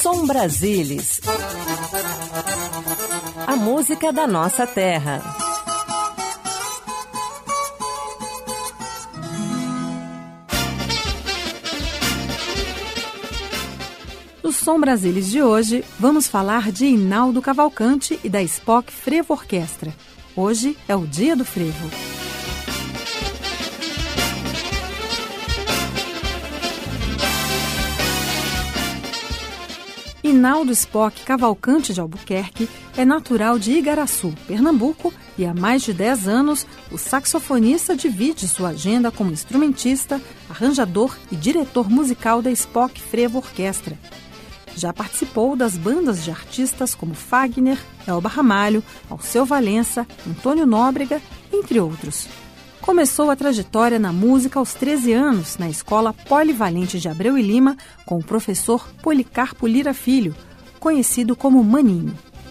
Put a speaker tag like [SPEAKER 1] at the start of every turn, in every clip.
[SPEAKER 1] Som Brasilis. A música da nossa terra. No Som Brasilis de hoje, vamos falar de Hinaldo Cavalcante e da Spock Frevo Orquestra. Hoje é o Dia do Frevo. Hinaldo Spock Cavalcante de Albuquerque é natural de Igaraçu, Pernambuco, e há mais de 10 anos o saxofonista divide sua agenda como instrumentista, arranjador e diretor musical da Spock Frevo Orquestra. Já participou das bandas de artistas como Fagner, Elba Ramalho, Alceu Valença, Antônio Nóbrega, entre outros. Começou a trajetória na música aos 13 anos, na Escola Polivalente de Abreu e Lima, com o professor Policarpo Lira Filho, conhecido como Maninho.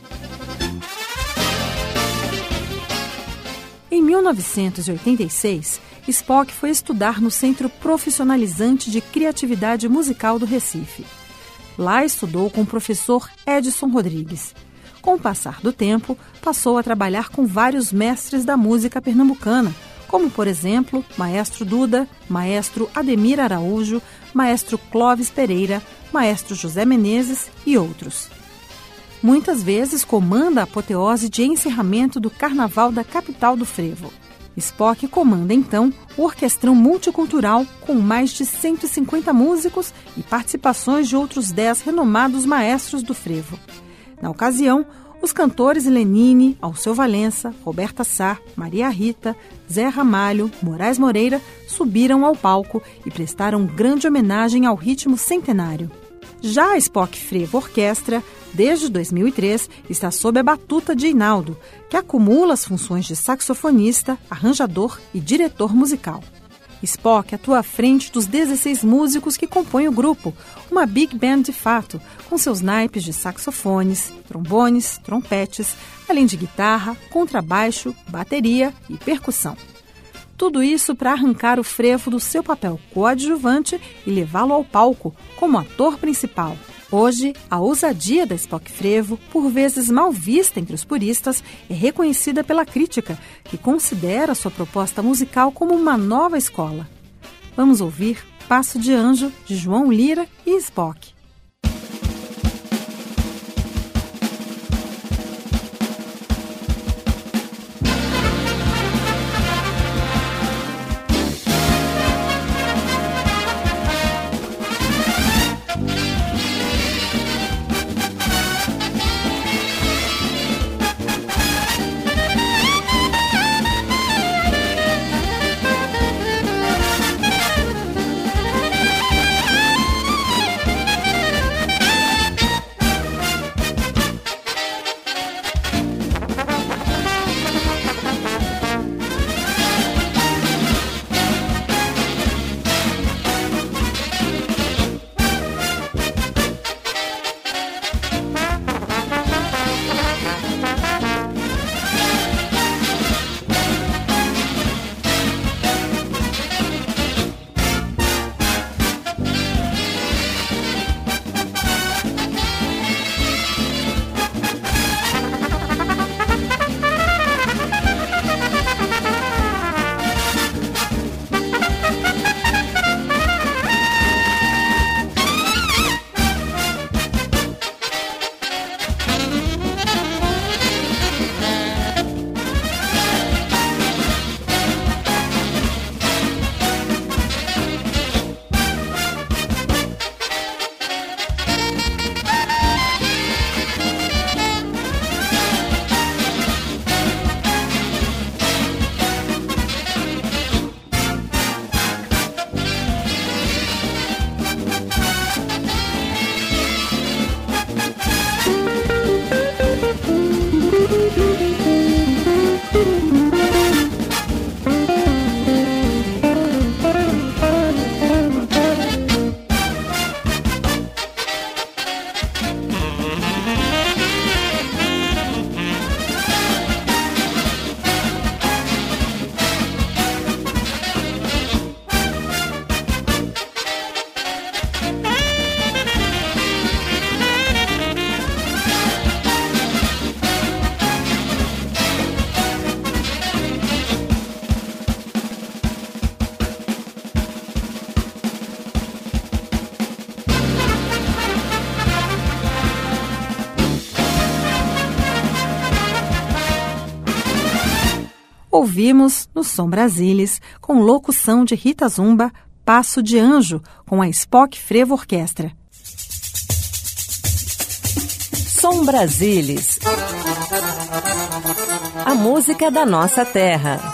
[SPEAKER 1] Em 1986, Spock foi estudar no Centro Profissionalizante de Criatividade Musical do Recife. Lá estudou com o professor Edson Rodrigues. Com o passar do tempo, passou a trabalhar com vários mestres da música pernambucana, como, por exemplo, Maestro Duda, Maestro Ademir Araújo, Maestro Clóvis Pereira, Maestro José Menezes e outros. Muitas vezes comanda a apoteose de encerramento do Carnaval da capital do frevo. Spock comanda, então, o orquestrão multicultural com mais de 150 músicos e participações de outros 10 renomados maestros do frevo. Na ocasião, os cantores Lenine, Alceu Valença, Roberta Sá, Maria Rita, Zé Ramalho, Moraes Moreira subiram ao palco e prestaram grande homenagem ao ritmo centenário. Já a Spock Frevo Orquestra, desde 2003, está sob a batuta de Hinaldo, que acumula as funções de saxofonista, arranjador e diretor musical. Spock atua à frente dos 16 músicos que compõem o grupo, uma big band de fato, com seus naipes de saxofones, trombones, trompetes, além de guitarra, contrabaixo, bateria e percussão. Tudo isso para arrancar o frevo do seu papel coadjuvante e levá-lo ao palco como ator principal. Hoje, a ousadia da Spock Frevo, por vezes mal vista entre os puristas, é reconhecida pela crítica, que considera sua proposta musical como uma nova escola. Vamos ouvir Passo de Anjo, de João Lira e Spock. Ouvimos, no Som Brasilis, com locução de Rita Zumba, Passo de Anjo, com a Spock Frevo Orquestra.
[SPEAKER 2] Som Brasilis. A música da nossa terra.